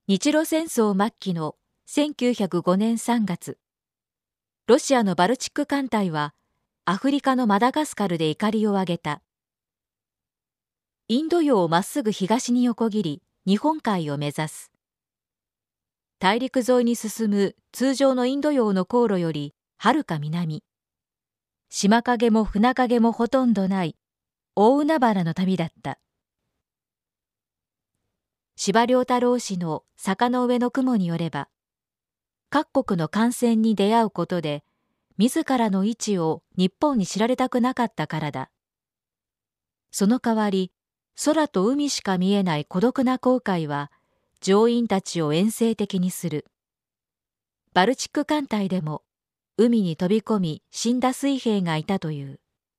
日露戦争末期の1905年3月、ロシアのバルチック艦隊はアフリカのマダガスカルで怒りを上げた。インド洋をまっすぐ東に横切り、日本海を目指す。大陸沿いに進む通常のインド洋の航路よりはるか南。島影も船影もほとんどない大海原の旅だった。司馬遼太郎氏の坂の上の雲によれば、各国の艦船に出会うことで、自らの位置を日本に知られたくなかったからだ。その代わり、空と海しか見えない孤独な航海は、乗員たちを遠征的にする。バルチック艦隊でも、海に飛び込み死んだ水兵がいたという。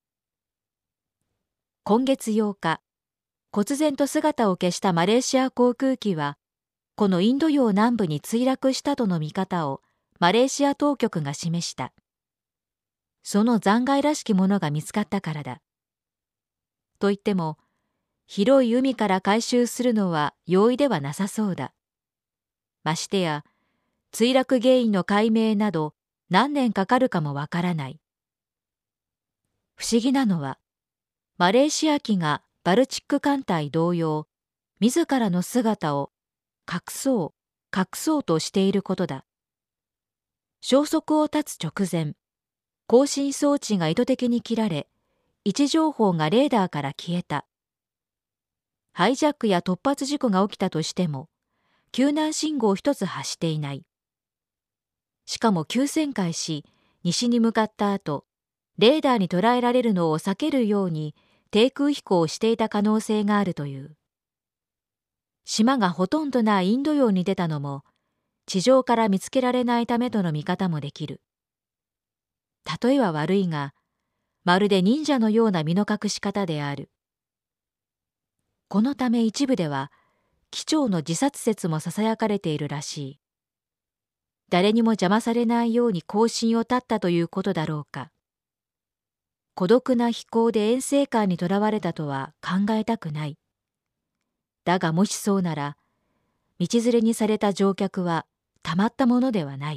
今月8日、忽然と姿を消したマレーシア航空機は、このインド洋南部に墜落したとの見方をマレーシア当局が示した。その残骸らしきものが見つかったからだ。と言っても、広い海から回収するのは容易ではなさそうだ。ましてや、墜落原因の解明など何年かかるかもわからない。不思議なのは、マレーシア機がバルチック艦隊同様、自らの姿を隠そうとしていることだ。消息を絶つ直前、交信装置が意図的に切られ、位置情報がレーダーから消えた。ハイジャックや突発事故が起きたとしても、救難信号一つ発していない。しかも急旋回し、西に向かった後、レーダーに捉えられるのを避けるように低空飛行をしていた可能性があるという。島がほとんどないインド洋に出たのも、地上から見つけられないためとの見方もできる。例えは悪いが、まるで忍者のような身の隠し方である。このため一部では、機長の自殺説も囁かれているらしい。誰にも邪魔されないように交信を絶ったということだろうか。孤独な飛行で遠征艦にとらわれたとは考えたくない。だがもしそうなら、道連れにされた乗客はたまったものではない。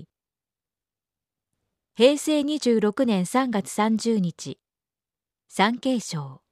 平成26年3月30日、産経省。